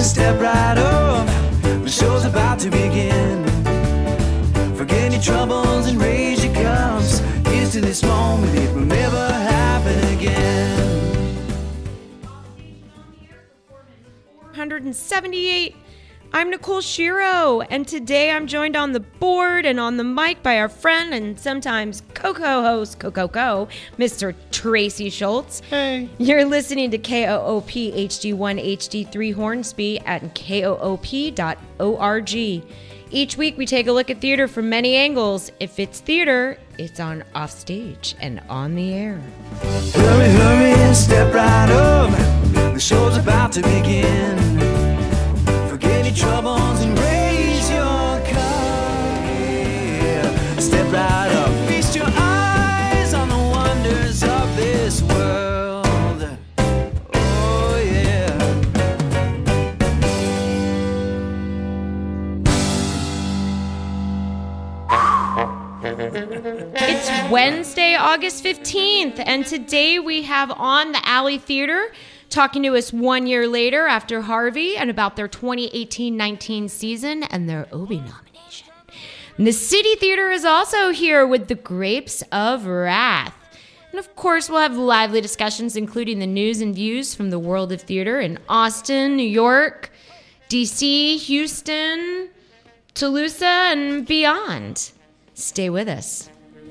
step right up. The show's about to begin. Forget your troubles and raise your cups. Here's to this moment, it will never happen again. 178. I'm Nicole Shiro, and today I'm joined on the board and on the mic by our friend and sometimes co-host, Mr. Tracy Schultz. Hey. You're listening to KOOP HD1 HD3 Hornsby at koop.org. Each week we take a look at theater from many angles. If it's theater, it's on offstage and on the air. Hurry, hurry, and step right up. The show's about to begin. Forget your troubles and raise your cup. Yeah. Step right up. Feast your eyes on the wonders of this world. Oh, yeah. It's Wednesday, August 15th, and today we have on the Alley Theater talking to us 1 year later after Harvey and about their 2018-19 season and their Obie nomination. And the City Theater is also here with The Grapes of Wrath. And of course, we'll have lively discussions, including the news and views from the world of theater in Austin, New York, DC, Houston, Toulouse, and beyond. Stay with us.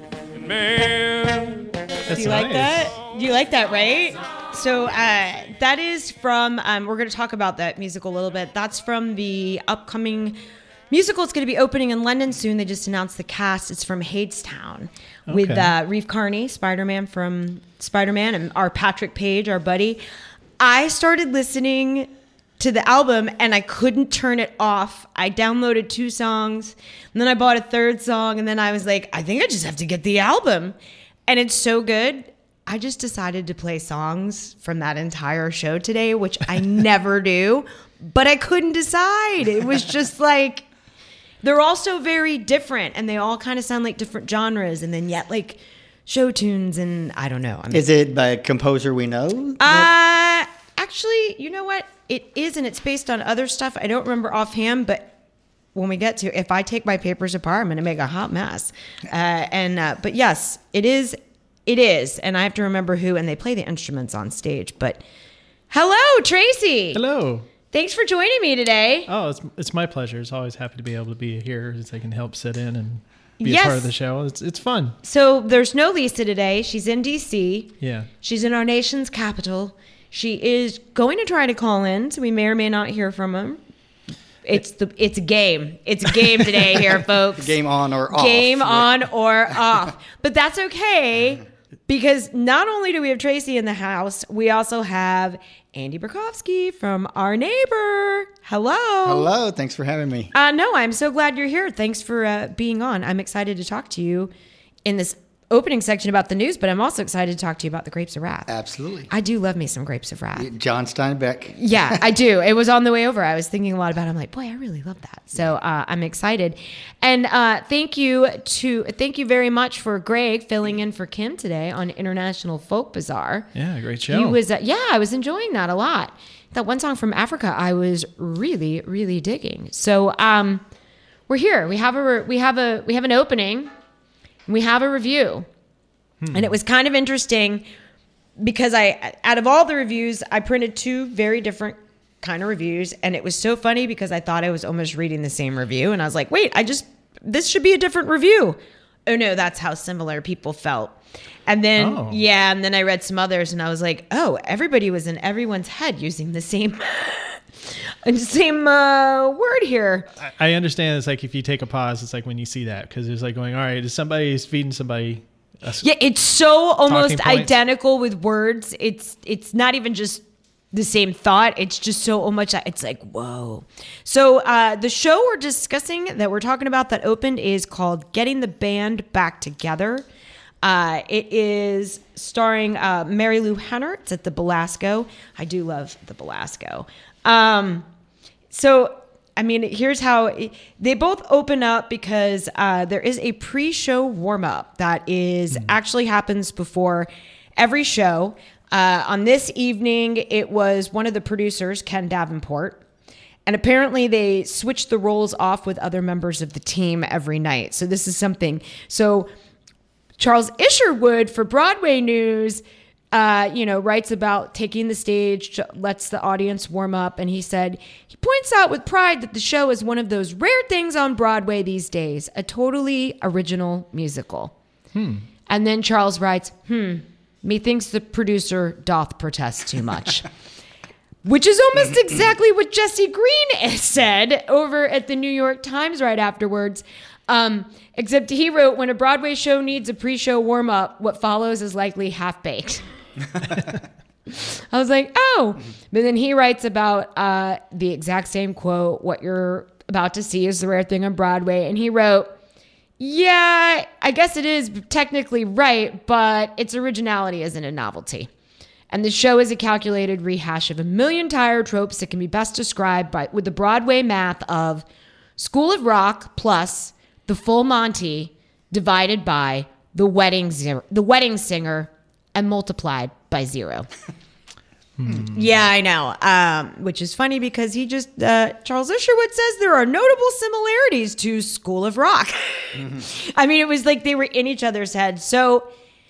Man. That's Do you like that? Do you like that, right? So that is from, we're going to talk about that musical a little bit. That's from the upcoming musical. It's going to be opening in London soon. They just announced the cast. It's from Hadestown with Reeve Carney, Spider-Man from Spider-Man, and our Patrick Page, our buddy. I started listening to the album and I couldn't turn it off. I downloaded 2 songs and then I bought a 3rd song and then I was like, I think I just have to get the album. And it's so good. I just decided to play songs from that entire show today, which I never do, but I couldn't decide. It was just like, they're all so very different and they all kind of sound like different genres and then yet like show tunes and I don't know. Is it by a composer we know? Actually, you know what? It is, and it's based on other stuff. I don't remember offhand, but when we get to, if I take my papers apart, I'm going to make a hot mess. But yes, it is. It is, and I have to remember who, and they play the instruments on stage. But hello, Tracy. Hello. Thanks for joining me today. Oh, it's my pleasure. It's always happy to be able to be here as I can help sit in and be a part of the show. It's fun. So there's no Lisa today. She's in D.C. Yeah. She's in our nation's capital. She is going to try to call in, so we may or may not hear from him. It's a game. It's a game today here, folks. Game on or off. Game on or off. But that's okay, because not only do we have Tracy in the house, we also have Andy Burkowski from Our Neighbor. Hello. Hello. Thanks for having me. No, I'm so glad you're here. Thanks for being on. I'm excited to talk to you in this opening section about the news, but I'm also excited to talk to you about the Grapes of Wrath. Absolutely. I do love me some Grapes of Wrath. John Steinbeck. Yeah, I do. It was on the way over. I was thinking a lot about it. I'm like, boy, I really love that. So I'm excited. And thank you very much for Greg filling in for Kim today on International Folk Bazaar. Yeah, great show. He was, I was enjoying that a lot. That one song from Africa, I was really, really digging. So we're here. We have an opening. We have a review. And it was kind of interesting because out of all the reviews, I printed 2 very different kind of reviews. And it was so funny because I thought I was almost reading the same review. And I was like, wait, this should be a different review. Oh no, that's how similar people felt. And then, and then I read some others and I was like, oh, everybody was in everyone's head using the same word here. I understand. It's like if you take a pause, it's like when you see that, because it's like going, all right, is somebody's feeding somebody. Yeah, it's so almost identical with words. It's not even just the same thought. It's just so much. It's like, whoa. So the show we're discussing that we're talking about that opened is called Getting the Band Back Together. It is starring Mary Lou Hennert. It's at the Belasco. I do love the Belasco. So, I mean, here's how they both open up, because there is a pre-show warm-up that is actually happens before every show. On this evening, it was one of the producers, Ken Davenport, And apparently they switched the roles off with other members of the team every night. So this is something. So Charles Isherwood for Broadway News, writes about taking the stage, lets the audience warm up. And he said, he points out with pride that the show is one of those rare things on Broadway these days, a totally original musical. And then Charles writes, methinks the producer doth protest too much. Which is almost exactly what Jesse Green said over at the New York Times right afterwards. Except he wrote, when a Broadway show needs a pre-show warm-up, what follows is likely half-baked. I was like, oh. But then he writes about the exact same quote, what you're about to see is the rare thing on Broadway. And he wrote, yeah, I guess it is technically right, but its originality isn't a novelty. And the show is a calculated rehash of a million tired tropes that can be best described with the Broadway math of School of Rock plus The Full Monty divided by The Wedding Singer and multiplied by 0. Yeah, I know. Which is funny because Charles Isherwood says there are notable similarities to School of Rock. I mean, it was like they were in each other's heads. So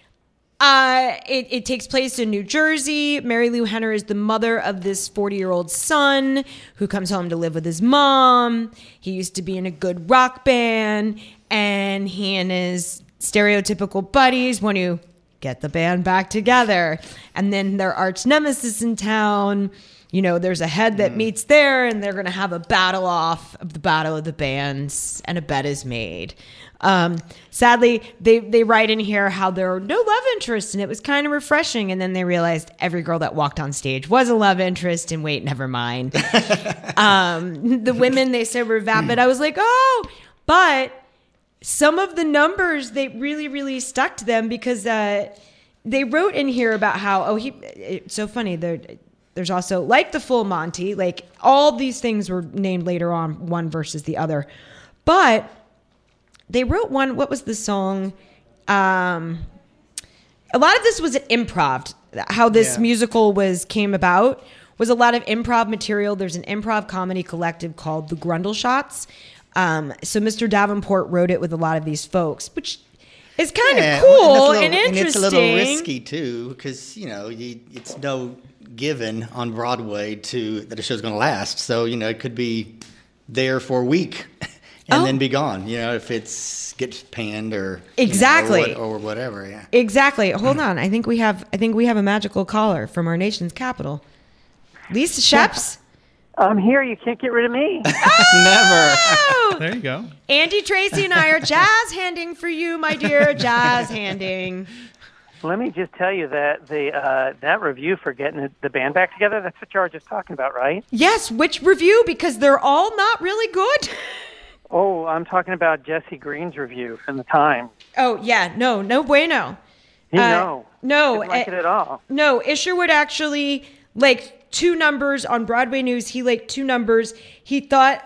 it takes place in New Jersey. Mary Lou Henner is the mother of this 40-year-old son who comes home to live with his mom. He used to be in a good rock band, and he and his stereotypical buddies want to get the band back together. And then their arch nemesis in town, there's a head that meets there, and they're going to have a battle off of the Battle of the Bands, and a bet is made. Sadly, they write in here how there are no love interests, and it was kind of refreshing. And then they realized every girl that walked on stage was a love interest, and wait, never mind. The women, they said, were vapid. I was like, oh, but some of the numbers, they really, really stuck to them because they wrote in here about how, it's so funny. There's also, like The Full Monty, like all these things were named later on, one versus the other. But they wrote one, what was the song? A lot of this was improv. How this musical came about was a lot of improv material. There's an improv comedy collective called The Grundle Shots. So Mr. Davenport wrote it with a lot of these folks, which is kind of cool and interesting. And it's a little risky too, because it's no given on Broadway that a show's going to last. So it could be there for a week and then be gone. If it's gets panned or exactly or whatever. Yeah, exactly. Hold on, I think we have a magical caller from our nation's capital, Lisa Sheps. I'm here. You can't get rid of me. Never. There you go. Andy Tracy and I are jazz handing for you, my dear. Jazz handing. Let me just tell you that that review for getting the band back together, that's what you were just talking about, right? Yes. Which review? Because they're all not really good. Oh, I'm talking about Jesse Green's review from the Times. Oh, yeah. No bueno. No. Didn't like it at all. No, Isherwood actually, two numbers on Broadway News. He liked 2 numbers. He thought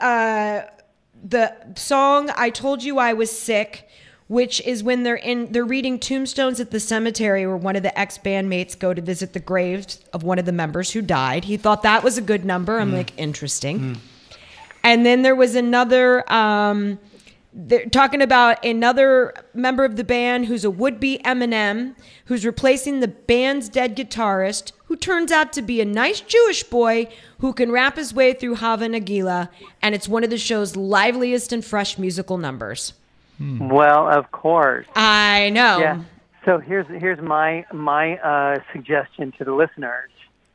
the song "I Told You I Was Sick," which is when they're reading tombstones at the cemetery where one of the ex-bandmates go to visit the graves of one of the members who died. He thought that was a good number. I'm like, interesting. And then there was another, they're talking about another member of the band who's a would-be Eminem, who's replacing the band's dead guitarist, who turns out to be a nice Jewish boy who can rap his way through Hava Nagila, and it's one of the show's liveliest and fresh musical numbers. Well, of course. I know. Yeah. So here's my suggestion to the listeners.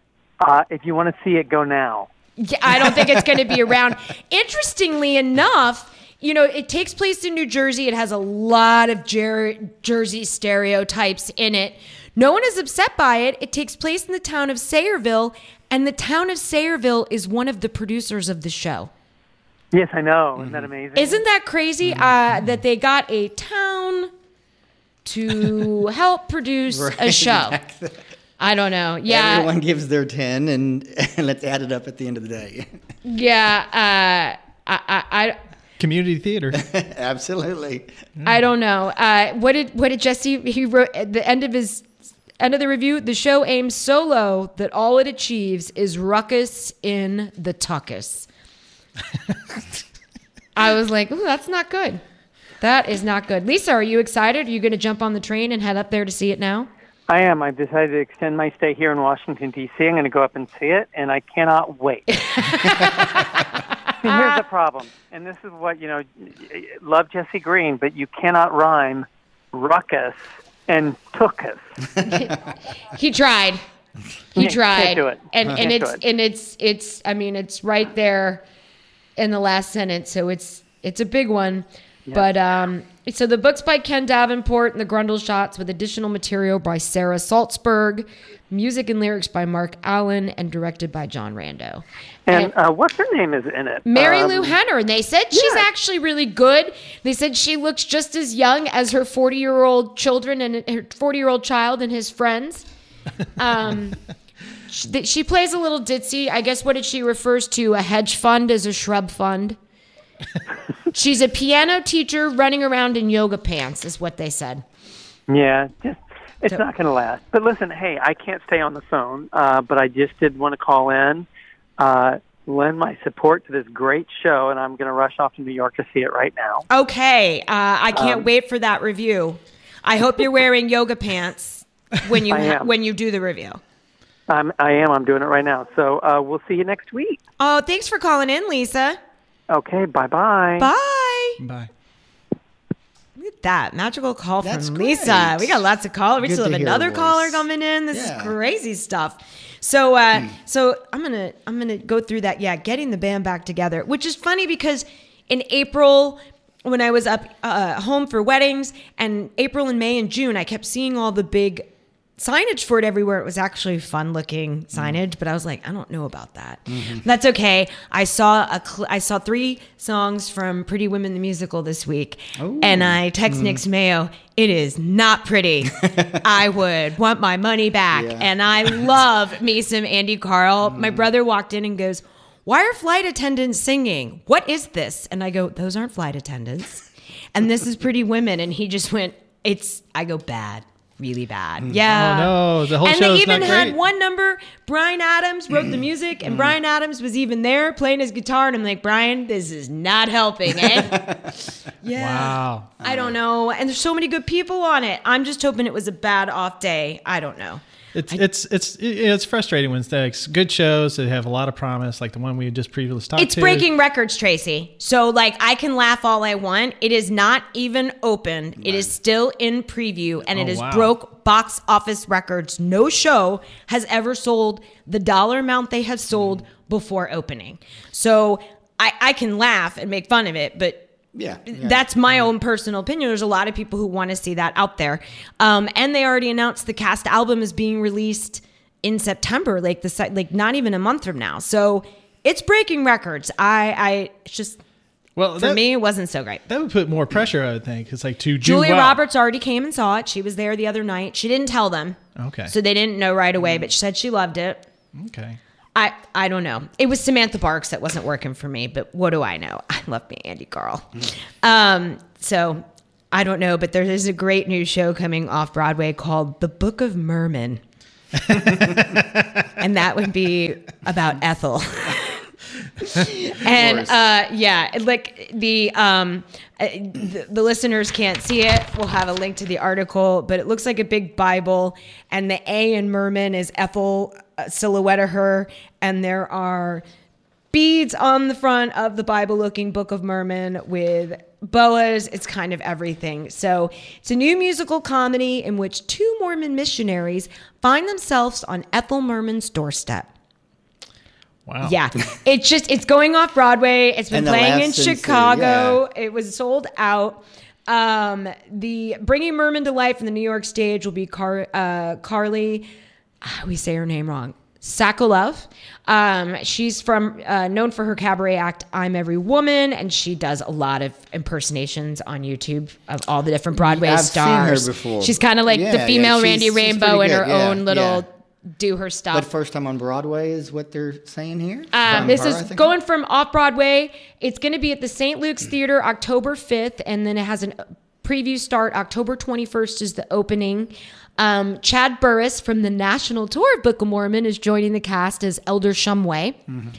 If you want to see it, go now. Yeah, I don't think it's going to be around. Interestingly enough, it takes place in New Jersey. It has a lot of Jersey stereotypes in it. No one is upset by it. It takes place in the town of Sayreville, and the town of Sayreville is one of the producers of the show. Yes, I know. Isn't that amazing? Isn't that crazy that they got a town to help produce a show? I don't know. Yeah. Everyone gives their 10 and let's add it up at the end of the day. Yeah. I community theater. Absolutely. I don't know. What did Jesse, he wrote at the end of the review, the show aims so low that all it achieves is ruckus in the tuckus. I was like, ooh, that's not good. That is not good. Lisa, are you excited? Are you going to jump on the train and head up there to see it now? I am. I've decided to extend my stay here in Washington, D.C. I'm going to go up and see it, and I cannot wait. Here's the problem, and this is what, love Jesse Green, but you cannot rhyme ruckus and tookus. He tried. He tried. Can't do it. And it's right there in the last sentence, so it's a big one. Yeah. But so the book's by Ken Davenport and the Grundle Shots, with additional material by Sarah Salzberg, music and lyrics by Mark Allen, and directed by John Rando. And what's her name is in it? Mary Lou Henner. And they said she's actually really good. They said she looks just as young as her 40-year-old children and her 40-year-old child and his friends. She plays a little ditzy. I guess she refers to a hedge fund as a shrub fund. She's a piano teacher running around in yoga pants, is what they said. Yeah, it's not going to last. But listen, hey, I can't stay on the phone, but I just did want to call in, lend my support to this great show, and I'm going to rush off to New York to see it right now. Okay, I can't wait for that review. I hope you're wearing yoga pants when you do the review. I am. I'm doing it right now. So we'll see you next week. Oh, thanks for calling in, Lisa. Okay, bye-bye. Bye. Bye. Look at that magical call That's from great. Lisa. We got lots of callers. We Good still have to hear another her caller voice. coming in. This Yeah. is crazy stuff. So so I'm gonna go through that. Yeah, getting the band back together, which is funny because in April, when I was up home for weddings, and April and May and June, I kept seeing all the big signage for it everywhere. It was actually fun looking signage, but I was like, I don't know about that. Mm-hmm. That's okay. I saw 3 songs from Pretty Women the Musical this week. Ooh. And I text Nix Mayo, it is not pretty. I would want my money back. Yeah. And I love me some Andy Carl. My brother walked in and goes, why are flight attendants singing? What is this? And I go, those aren't flight attendants. And this is Pretty Women. And he just went, I go, bad. Really bad. Yeah. Oh no, the whole show's not great. And they even had one number. Brian Adams wrote the music, and Brian Adams was even there playing his guitar. And I'm like, Brian, this is not helping, eh? Yeah. Wow. I don't know. And there's so many good people on it. I'm just hoping it was a bad off day. I don't know. It's frustrating when it's good shows that have a lot of promise, like the one we just previously talked to. It's breaking records, Tracy. So I can laugh all I want. It is not even opened. Right. It is still in preview, and it has broke box office records. No show has ever sold the dollar amount they have sold before opening. So I can laugh and make fun of it, but yeah. That's my own personal opinion. There's a lot of people who want to see that out there. And they already announced the cast album is being released in September, not even a month from now. So it's breaking records. For me, it wasn't so great. That would put more pressure, I would think. It's like to do Julia Roberts already came and saw it. She was there the other night. She didn't tell them. Okay. So they didn't know right away, but she said she loved it. Okay. I don't know. It was Samantha Barks that wasn't working for me, but what do I know? I love me Andy Carl. So I don't know, but there is a great new show coming off Broadway called The Book of Merman. And that would be about Ethel. And the listeners can't see it. We'll have a link to the article, but it looks like a big Bible, and the A in Merman is Ethel, silhouette of her, and there are beads on the front of the Bible-looking Book of Merman with boas. It's kind of everything. So it's a new musical comedy in which 2 Mormon missionaries find themselves on Ethel Merman's doorstep. Wow. Yeah. It's going off Broadway. It's been playing in Chicago. It was sold out. The Bringing Merman to Life in the New York stage will be Carly, we say her name wrong, Sokolov. She's known for her cabaret act, I'm Every Woman, and she does a lot of impersonations on YouTube of all the different Broadway stars. Seen her before. She's kind of like the female Randy Rainbow in her own little... do her stuff. But first time on Broadway is what they're saying here? This is going from off-Broadway. It's going to be at the St. Luke's Theater October 5th, and then it has a preview start. October 21st is the opening. Chad Burris from the national tour of Book of Mormon is joining the cast as Elder Shumway. Mm-hmm.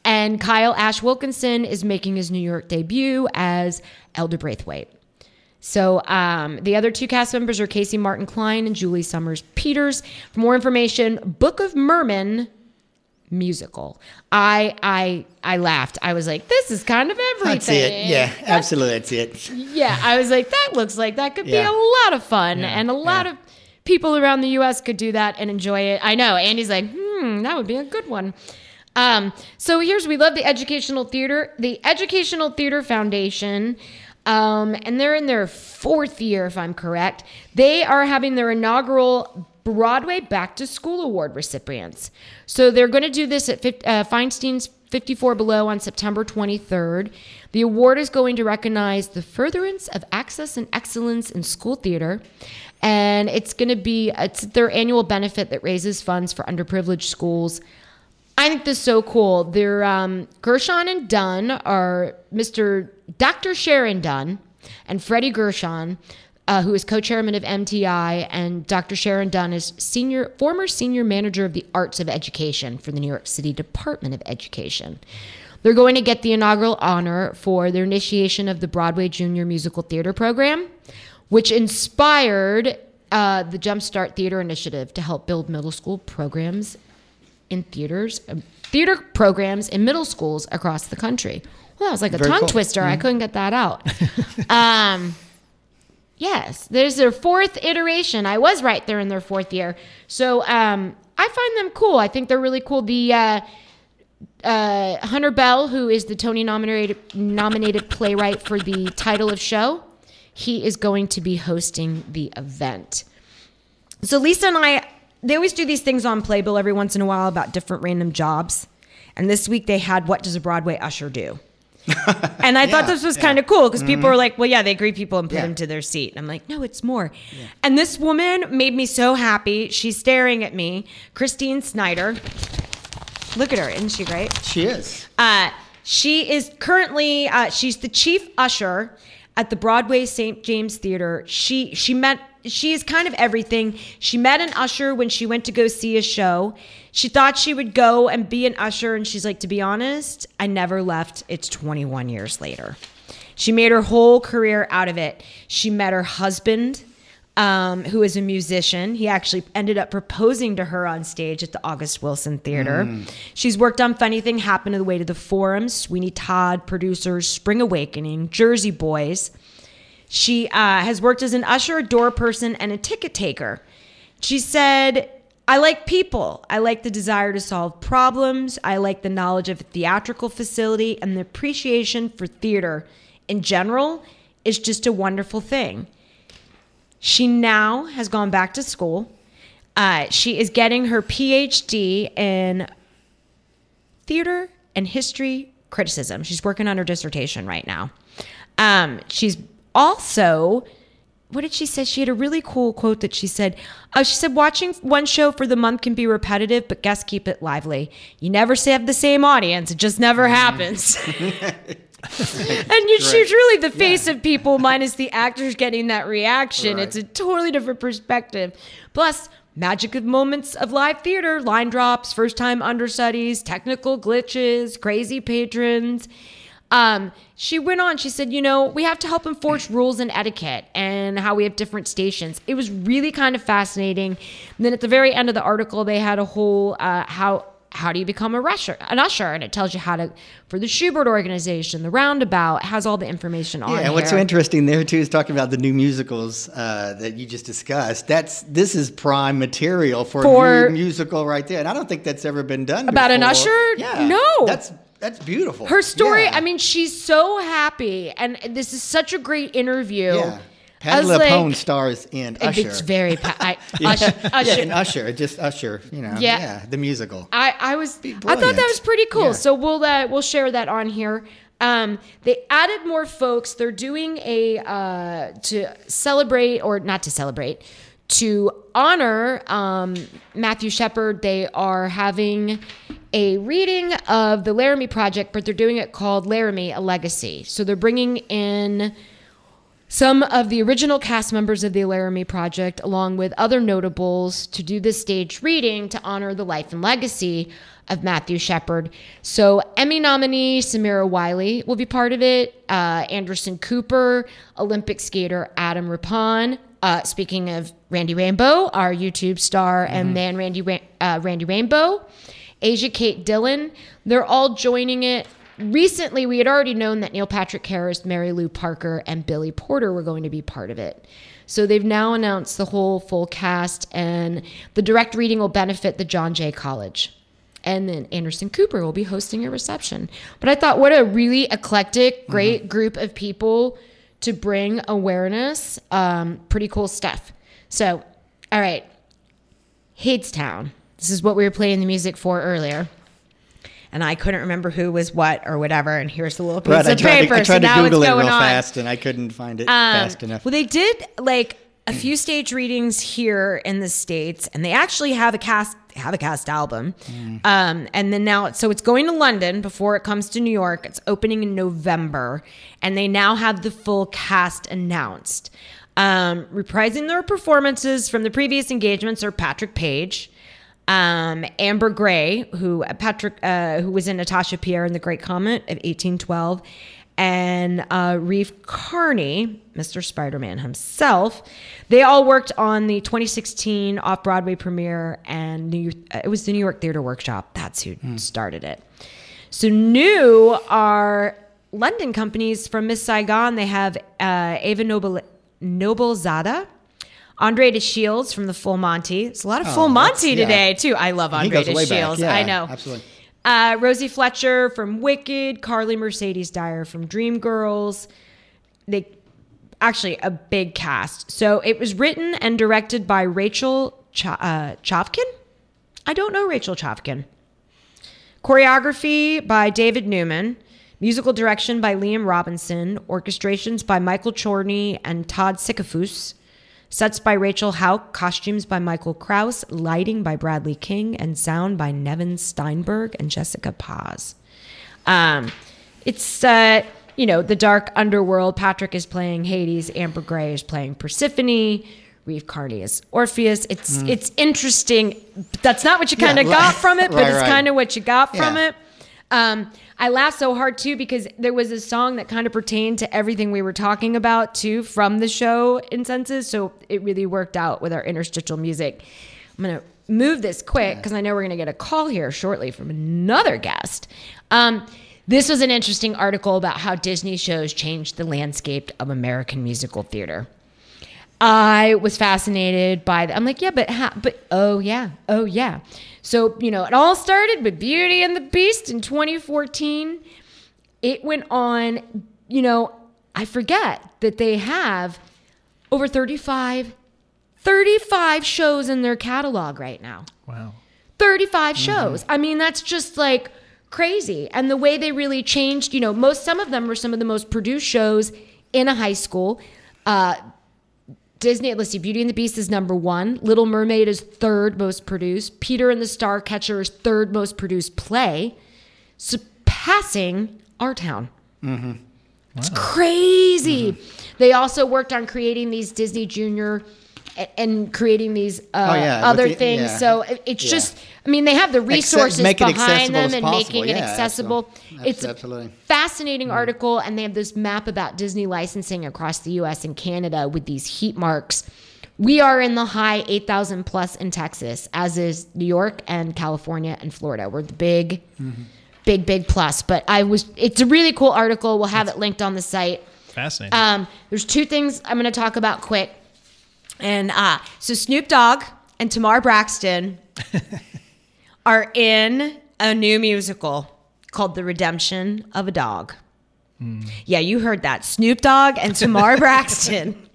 And Kyle Ash Wilkinson is making his New York debut as Elder Braithwaite. So the other 2 cast members are Casey Martin Klein and Julie Summers Peters. For more information, Book of Merman musical. I laughed. I was like, this is kind of everything. That's it. Yeah, absolutely. That's it. Yeah, I was like, that looks like that could be a lot of fun. Yeah. And a lot of people around the U.S. could do that and enjoy it. I know. Andy's like, that would be a good one. So we love the Educational Theater. The Educational Theater Foundation, and they're in their 4th year, if I'm correct. They are having their inaugural Broadway Back to School Award recipients. So they're going to do this at Feinstein's 54 Below on September 23rd. The award is going to recognize the furtherance of access and excellence in school theater. And it's their annual benefit that raises funds for underprivileged schools. I think this is so cool. They're Gershon and Dunn are Dr. Sharon Dunn and Freddie Gershon, who is co-chairman of MTI, and Dr. Sharon Dunn is former senior manager of the Arts of Education for the New York City Department of Education. They're going to get the inaugural honor for their initiation of the Broadway Junior Musical Theater Program, which inspired the Jumpstart Theater Initiative to help build middle school programs in theater programs in middle schools across the country. Well, that was like a tongue twister. I couldn't get that out. Yes, there's their 4th iteration. I was right, they're in their 4th year. So I find them cool. I think they're really cool. The Hunter Bell, who is the Tony nominated playwright for the title of show, he is going to be hosting the event. So Lisa and I, they always do these things on Playbill every once in a while about different random jobs. And this week they had What Does a Broadway Usher Do? And I thought this was kind of cool because people were like, well, they greet people and put them to their seat. And I'm like, no, it's more. Yeah. And this woman made me so happy. She's staring at me. Christine Snyder. Look at her. Isn't she great? She is. She is currently, she's the chief usher at the Broadway St. James Theater. She is kind of everything. She met an usher when she went to go see a show. She thought she would go and be an usher, and she's like, to be honest, I never left. It's 21 years later. She made her whole career out of it. She met her husband, who is a musician. He actually ended up proposing to her on stage at the August Wilson Theater. She's worked on Funny Thing Happened on the Way to the Forum, Sweeney Todd, Producers, Spring Awakening, Jersey Boys. She has worked as an usher, a door person, and a ticket taker. She said, I like people. I like the desire to solve problems. I like the knowledge of a theatrical facility, and the appreciation for theater in general is just a wonderful thing. She now has gone back to school. She is getting her PhD in theater and history criticism. She's working on her dissertation right now. She's also, what did she say? She had a really cool quote that she said, watching one show for the month can be repetitive, but guests keep it lively. You never have the same audience. It just never happens. And she's really the face of people minus the actors getting that reaction. Right. It's a totally different perspective. Plus, magic of moments of live theater, line drops, first-time understudies, technical glitches, crazy patrons. She went on, she said, we have to help enforce rules and etiquette and how we have different stations. It was really kind of fascinating. And then at the very end of the article, they had a whole, how do you become an usher? And it tells you for the Schubert organization, the Roundabout, has all the information on here. Yeah, and what's so interesting there, too, is talking about the new musicals that you just discussed. This is prime material for a new musical right there. And I don't think that's ever been done about before. An usher? Yeah. No. That's beautiful. Her story, she's so happy. And this is such a great interview. Yeah. Patti LuPone stars in Usher. It's very Usher. Usher. In Usher, just Usher, the musical. I thought that was pretty cool. Yeah. So we'll share that on here. They added more folks. They're doing to honor Matthew Shepard. They are having a reading of the Laramie Project, but they're doing it called Laramie, A Legacy. So they're bringing in some of the original cast members of the Laramie Project, along with other notables, to do this staged reading to honor the life and legacy of Matthew Shepard. So Emmy nominee Samira Wiley will be part of it. Anderson Cooper, Olympic skater Adam Rippon. Speaking of Randy Rainbow, our YouTube star and man Randy Rainbow. Asia Kate Dillon. They're all joining it. Recently, we had already known that Neil Patrick Harris, Mary Lou Parker, and Billy Porter were going to be part of it. So they've now announced the whole full cast, and the direct reading will benefit the John Jay College. And then Anderson Cooper will be hosting a reception. But I thought, what a really eclectic, great group of people to bring awareness. Pretty cool stuff. So, all right. Hadestown. This is what we were playing the music for earlier. And I couldn't remember who was what or whatever. And here's the little piece of paper. I tried so to now Google it's it going real on. fast, and I couldn't find it fast enough. Well, they did like a few stage readings here in the States, and they actually have a cast album. And then now, so it's going to London before it comes to New York. It's opening in November, and they now have the full cast announced. Reprising their performances from the previous engagements are Patrick Page, Amber Gray, who was in Natasha Pierre in The Great Comet of 1812, and Reeve Carney, Mr. Spider-Man himself. They all worked on the 2016 off-Broadway premiere, and it was the New York Theater Workshop. That's who started it. So new are London companies from Miss Saigon. They have Ava Noblezada, Andre de Shields from the Full Monty. It's a lot of Full Monty today, too. I love Andre de Shields. Yeah, I know. Absolutely. Rosie Fletcher from Wicked, Carly Mercedes Dyer from Dreamgirls. They actually a big cast. So it was written and directed by Rachel Chavkin. I don't know Rachel Chavkin. Choreography by David Newman. Musical direction by Liam Robinson. Orchestrations by Michael Chorney and Todd Sikafus. Sets by Rachel Hauk, costumes by Michael Krause, lighting by Bradley King, and sound by Nevin Steinberg and Jessica Paz. It's, the dark underworld. Patrick is playing Hades. Amber Gray is playing Persephone. Reeve Carney is Orpheus. It's interesting. That's not what you kind of got from it, but it's kind of what you got from it. I laughed so hard, too, because there was a song that kind of pertained to everything we were talking about, too, from the show Incenses. So it really worked out with our interstitial music. I'm going to move this quick because I know we're going to get a call here shortly from another guest. This was an interesting article about how Disney shows changed the landscape of American musical theater. I was fascinated by that. I'm like, oh yeah. So, it all started with Beauty and the Beast in 2014. It went on, I forget that they have over 35 shows in their catalog right now. Wow. 35 shows. I mean, that's just like crazy. And the way they really changed, some of them were some of the most produced shows in a high school. Disney, let's see, Beauty and the Beast is number 1. Little Mermaid is 3rd most produced. Peter and the Starcatcher is 3rd most produced play, surpassing Our Town. Mm-hmm. Wow. It's crazy. Mm-hmm. They also worked on creating these Disney Junior and creating these other things. Yeah. So it's just, they have the resources behind them and making it accessible. It's absolutely a fascinating article, and they have this map about Disney licensing across the U.S. and Canada with these heat marks. We are in the high 8,000 plus in Texas, as is New York and California and Florida. We're the big plus. But it's a really cool article. We'll have it linked on the site. Fascinating. There's 2 things I'm going to talk about quick. And so Snoop Dogg and Tamar Braxton are in a new musical called The Redemption of a Dog. Yeah, you heard that. Snoop Dogg and Tamar Braxton.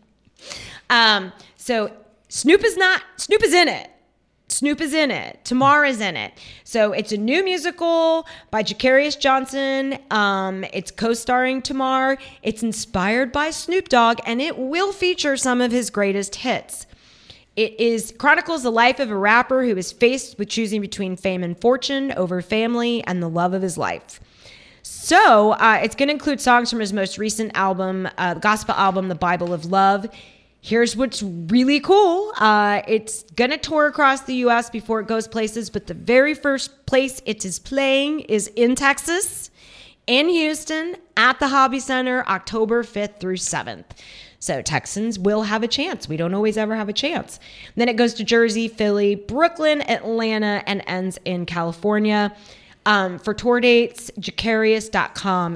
So Snoop is in it. Snoop is in it. Tamar is in it. So it's a new musical by Jacarius Johnson. It's co-starring Tamar. It's inspired by Snoop Dogg, and it will feature some of his greatest hits. It chronicles the life of a rapper who is faced with choosing between fame and fortune over family and the love of his life. So it's going to include songs from his most recent album, the gospel album, The Bible of Love. Here's what's really cool. It's going to tour across the U.S. before it goes places, but the very first place it is playing is in Texas, in Houston, at the Hobby Center, October 5th through 7th. So Texans will have a chance. We don't always ever have a chance. Then it goes to Jersey, Philly, Brooklyn, Atlanta, and ends in California. For tour dates, Jecarious.com,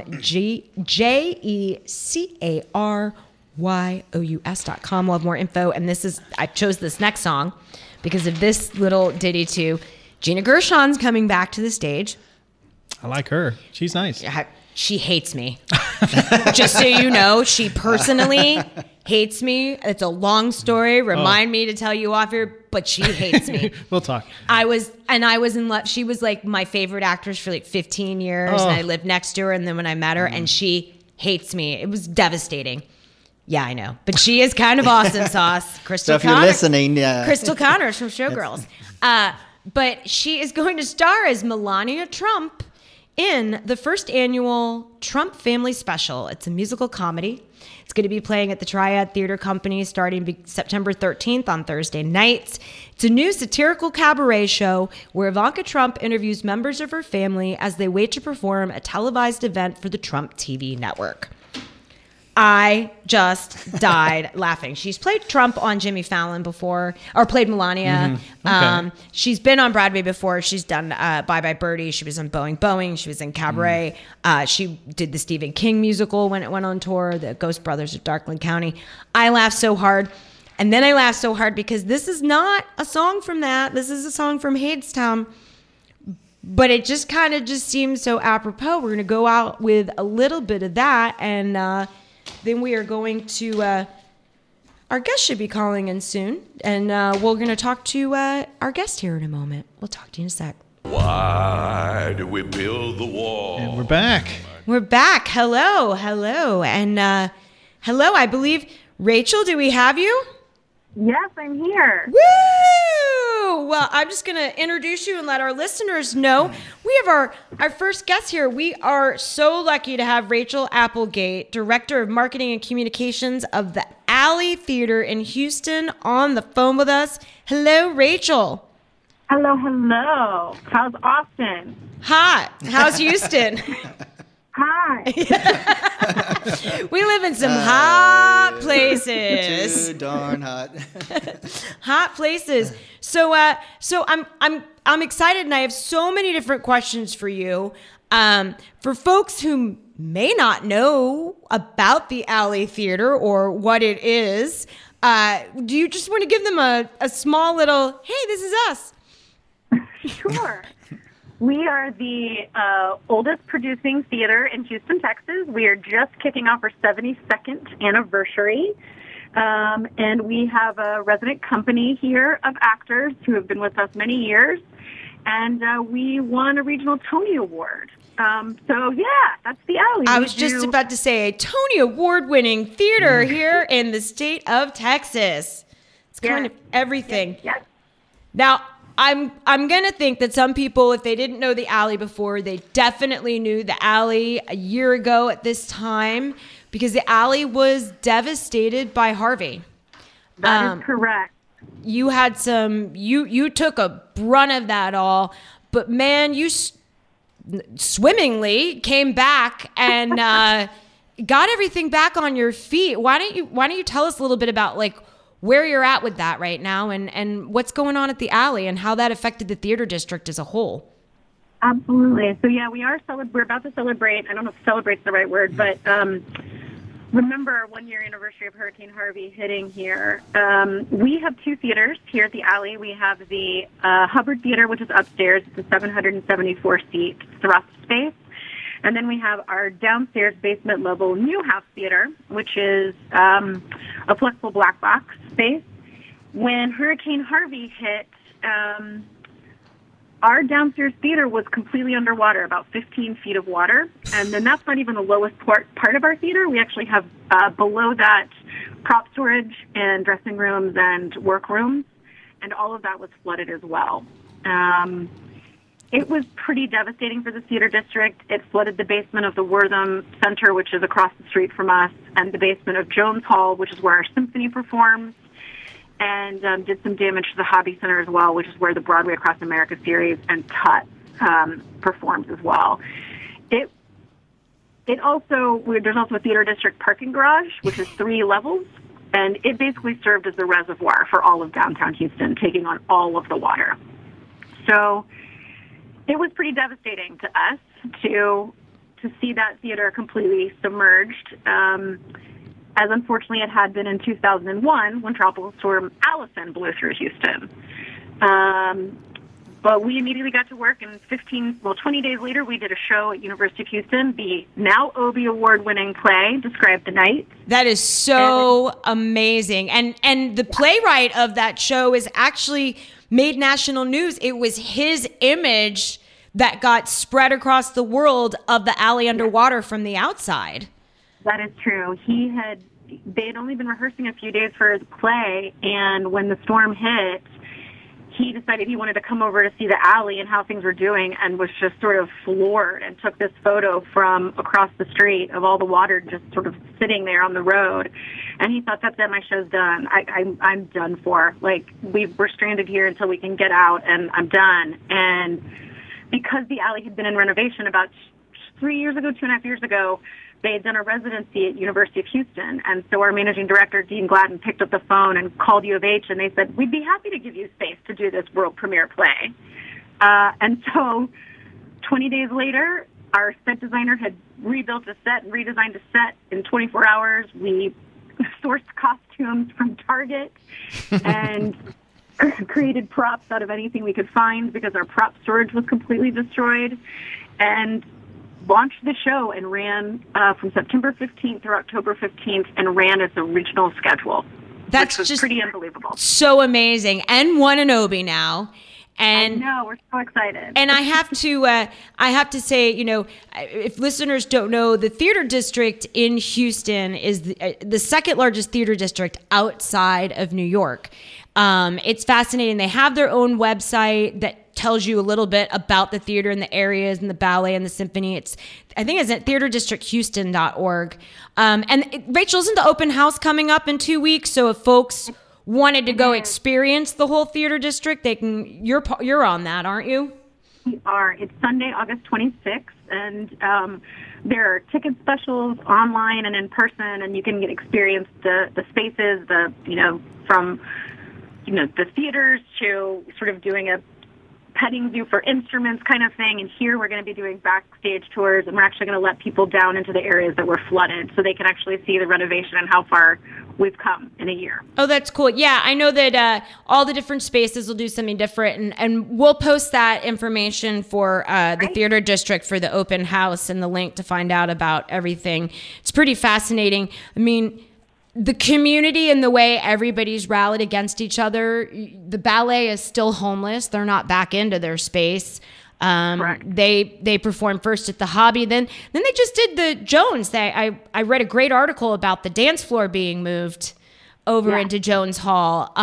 JECARYOUS.com. We'll have more info. And I chose this next song because of this little ditty too. Gina Gershon's coming back to the stage. I like her. She's nice. She hates me. Just so you know, she personally hates me. It's a long story. Remind me to tell you off here, but she hates me. We'll talk. I was in love. She was like my favorite actress for like 15 years. And I lived next to her. And then when I met her and she hates me, it was devastating. Yeah, I know. But she is kind of awesome sauce. Crystal So if you're listening, Crystal Connors from Showgirls. But she is going to star as Melania Trump in the first annual Trump Family Special. It's a musical comedy. It's going to be playing at the Triad Theater Company starting September 13th on Thursday nights. It's a new satirical cabaret show where Ivanka Trump interviews members of her family as they wait to perform a televised event for the Trump TV network. I just died laughing. She's played Trump on Jimmy Fallon before, or played Melania. Okay. She's been on Broadway before. She's done Bye Bye Birdie. She was on Boeing. She was in Cabaret. She did the Stephen King musical when it went on tour, the Ghost Brothers of Darkland County. I laughed so hard. And then I laughed so hard because this is not a song from that. This is a song from Hadestown. But it just kind of just seems so apropos. We're going to go out with a little bit of that, and then we are going to, our guest should be calling in soon, and we're going to talk to our guest here in a moment. We'll talk to you in a sec. Why do we build the wall? And we're back. We're back. Hello. And hello, I believe, Rachel, do we have you? Yes, I'm here. Woo! Well, I'm just going to introduce you and let our listeners know. We have our first guest here. We are so lucky to have Rachel Applegate, Director of Marketing and Communications of the Alley Theater in Houston, on the phone with us. Hello, Rachel. Hello. How's Austin? Hot. How's Houston? Hi. We live in some hot places. Too darn hot. Hot places. So I'm excited, and I have so many different questions for you. For folks who may not know about the Alley Theater or what it is, do you just want to give them a small little, hey, this is us? Sure. We are the oldest producing theater in Houston, Texas. We are just kicking off our 72nd anniversary. And we have a resident company here of actors who have been with us many years. And we won a regional Tony Award. So, yeah, that's the Alley. I was just about to say a Tony Award-winning theater here in the state of Texas. It's kind of everything. Yes. Now, I'm going to think that some people, if they didn't know the Alley before, they definitely knew the Alley a year ago at this time, because the Alley was devastated by Harvey. That is correct. You had you took a brunt of that all, but man, you swimmingly came back and got everything back on your feet. Why don't you tell us a little bit about like where you're at with that right now, and what's going on at the Alley, and how that affected the theater district as a whole? Absolutely. So yeah, we're about to celebrate. I don't know if "celebrate's the right word, but remember 1 year anniversary of Hurricane Harvey hitting here. We have two theaters here at the Alley. We have the Hubbard Theater, which is upstairs. It's a 774-seat thrust space. And then we have our downstairs basement level Newhouse Theater, which is a flexible black box space. When Hurricane Harvey hit, our downstairs theater was completely underwater, about 15 feet of water. And then that's not even the lowest part of our theater. We actually have below that prop storage and dressing rooms and workrooms, and all of that was flooded as well. It was pretty devastating for the theater district. It flooded the basement of the Wortham Center, which is across the street from us, and the basement of Jones Hall, which is where our symphony performs, and did some damage to the Hobby Center as well, which is where the Broadway Across America series and Tut performs as well. There's also a theater district parking garage, which is 3 levels, and it basically served as the reservoir for all of downtown Houston, taking on all of the water. So it was pretty devastating to us to see that theater completely submerged, as unfortunately it had been in 2001 when Tropical Storm Allison blew through Houston. But we immediately got to work, and 20 days later, we did a show at University of Houston, the now Obie Award-winning play, Describe the Night. That is so amazing. And the playwright of that show is actually made national news. It was his image that got spread across the world of the alley underwater from the outside. That is true. They had only been rehearsing a few days for the play, and when the storm hit, he decided he wanted to come over to see the alley and how things were doing, and was just sort of floored, and took this photo from across the street of all the water just sort of sitting there on the road. And he thought, that's it, my show's done. I'm done for. Like, we're stranded here until we can get out, and I'm done. And because the alley had been in renovation about 2.5 years ago, they had done a residency at University of Houston. And so our managing director, Dean Gladden, picked up the phone and called U of H, and they said, we'd be happy to give you space to do this world premiere play. And so 20 days later, our set designer had rebuilt a set and redesigned a set in 24 hours. We sourced costumes from Target and created props out of anything we could find because our prop storage was completely destroyed, and launched the show and ran from September 15th through October 15th and ran its original schedule. That's which was just pretty unbelievable. So amazing. And won an Obie now. And I know, we're so excited. And I have to say, if listeners don't know, the theater district in Houston is the second largest theater district outside of New York. It's fascinating. They have their own website that tells you a little bit about the theater and the areas and the ballet and the symphony. I think it's at theaterdistricthouston.org. And Rachel, isn't the open house coming up in 2 weeks? So if folks wanted to go experience the whole theater district, they can. You're on that, aren't you? We are. It's Sunday, August 26th, and there are ticket specials online and in person, and you can experience the spaces, from the theaters to sort of doing a petting zoo for instruments kind of thing. And here we're going to be doing backstage tours, and we're actually going to let people down into the areas that were flooded so they can actually see the renovation and how far we've come in a year. Oh, that's cool. Yeah, I know that all the different spaces will do something different, and we'll post that information for the theater district for the open house and the link to find out about everything. It's pretty fascinating. I mean, the community and the way everybody's rallied against each other. The ballet is still homeless. They're not back into their space. They performed first at the Hobby. Then they just did the Jones. I read a great article about the dance floor being moved over into Jones Hall.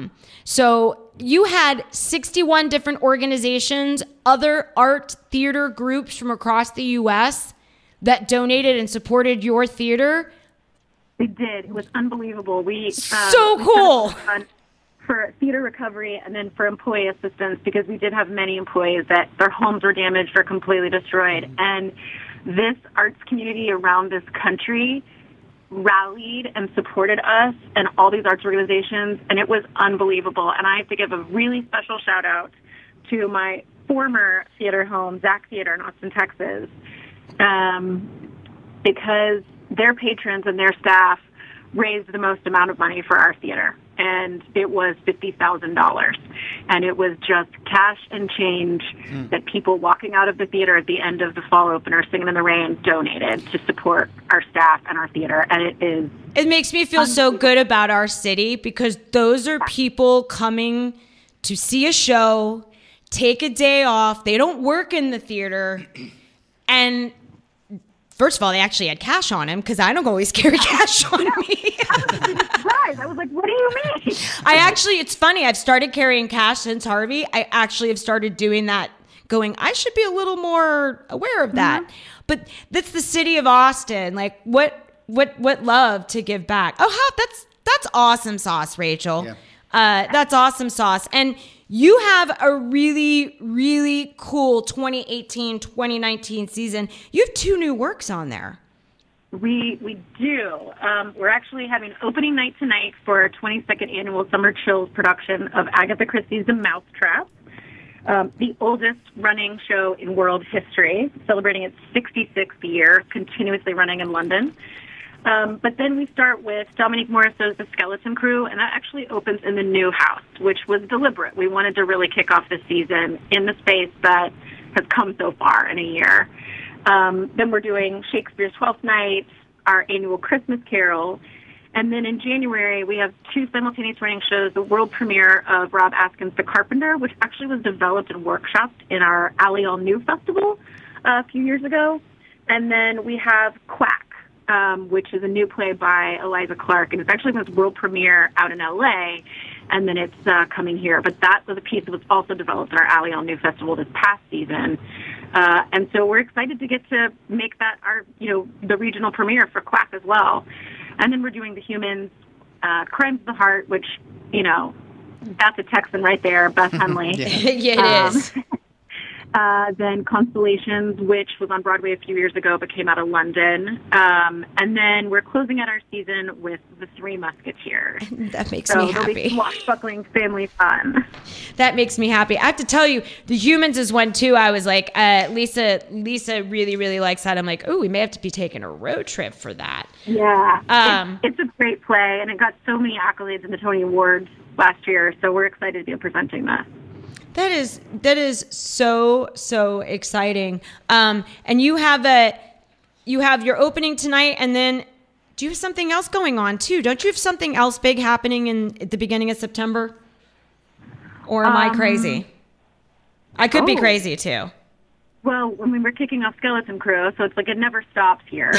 So you had 61 different organizations, other art theater groups from across the U.S. that donated and supported your theater. They did. It was unbelievable. So cool. For theater recovery and then for employee assistance, because we did have many employees that their homes were damaged or completely destroyed. And this arts community around this country rallied and supported us and all these arts organizations, and it was unbelievable. And I have to give a really special shout out to my former theater home, Zach Theater in Austin, Texas, because their patrons and their staff raised the most amount of money for our theater, and it was $50,000. And it was just cash and change that people walking out of the theater at the end of the fall opener, Singing in the Rain, donated to support our staff and our theater. And it makes me feel so good about our city, because those are people coming to see a show, take a day off. They don't work in the theater, and first of all, they actually had cash on him, because I don't always carry cash on me. I was like, what do you mean? It's funny. I've started carrying cash since Harvey. I actually have started doing that going, I should be a little more aware of that. But that's the city of Austin. Like what love to give back. Oh, that's awesome sauce, Rachel. Yeah. That's awesome sauce. And you have a really, really cool 2018-2019 season. You have 2 new works on there. We do. We're actually having opening night tonight for our 22nd annual Summer Chills production of Agatha Christie's The Mousetrap, the oldest running show in world history, celebrating its 66th year, continuously running in London. But then we start with Dominique Morisseau's The Skeleton Crew, and that actually opens in the new house, which was deliberate. We wanted to really kick off the season in the space that has come so far in a year. Then we're doing Shakespeare's Twelfth Night, our annual Christmas Carol. And then in January, we have 2 simultaneous running shows, the world premiere of Rob Askin's The Carpenter, which actually was developed and workshopped in our Alley All New Festival a few years ago. And then we have Quack, which is a new play by Eliza Clark, and it's actually going to world premiere out in L.A., and then it's coming here. But that was a piece that was also developed in our Alley All New Festival this past season. And so we're excited to get to make that our, the regional premiere for Quack as well. And then we're doing The Humans, Crimes of the Heart, which, that's a Texan right there, Beth Henley. Yeah, it is. Then Constellations, which was on Broadway a few years ago but came out of London. And then we're closing out our season with The Three Musketeers. That makes me happy. So there'll be swashbuckling family fun. That makes me happy. I have to tell you, The Humans is one too. I was like, Lisa really, really likes that. I'm like, oh, we may have to be taking a road trip for that. Yeah. It's a great play, and it got so many accolades in the Tony Awards last year, so we're excited to be presenting that. That is so exciting. And you have your opening tonight, and then do you have something else going on too? Don't you have something else big happening at the beginning of September? Or am I crazy? I could be crazy too. Well, we're kicking off Skeleton Crew, so it's like it never stops here.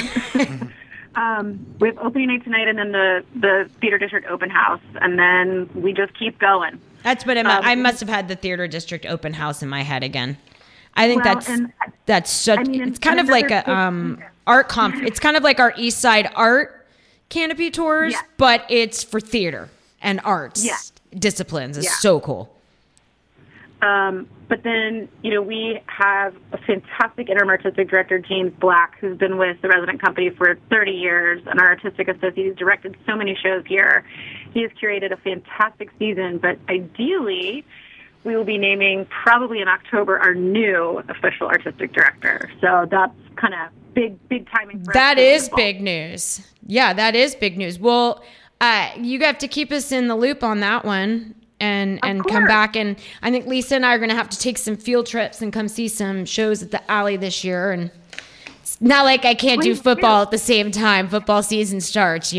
We have opening night tonight, and then the Theater District open house, and then we just keep going. That's what I must have had the Theater District open house in my head again. I think that's such. It's kind of like a art it's kind of like our East Side art canopy tours, but it's for theater and arts disciplines. It's so cool. But then, we have a fantastic interim artistic director, James Black, who's been with the resident company for 30 years, and our artistic associate. He's directed so many shows here. He has curated a fantastic season, but ideally, we will be naming probably in October our new official artistic director. So that's kind of big timing for us. That is big news. Yeah, that is big news. Well, you have to keep us in the loop on that one. And come back, and I think Lisa and I are going to have to take some field trips and come see some shows at the Alley this year. And it's not like I can't do football at the same time. Football season starts,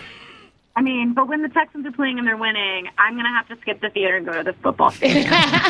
But when the Texans are playing and they're winning, I'm going to have to skip the theater and go to the football stadium.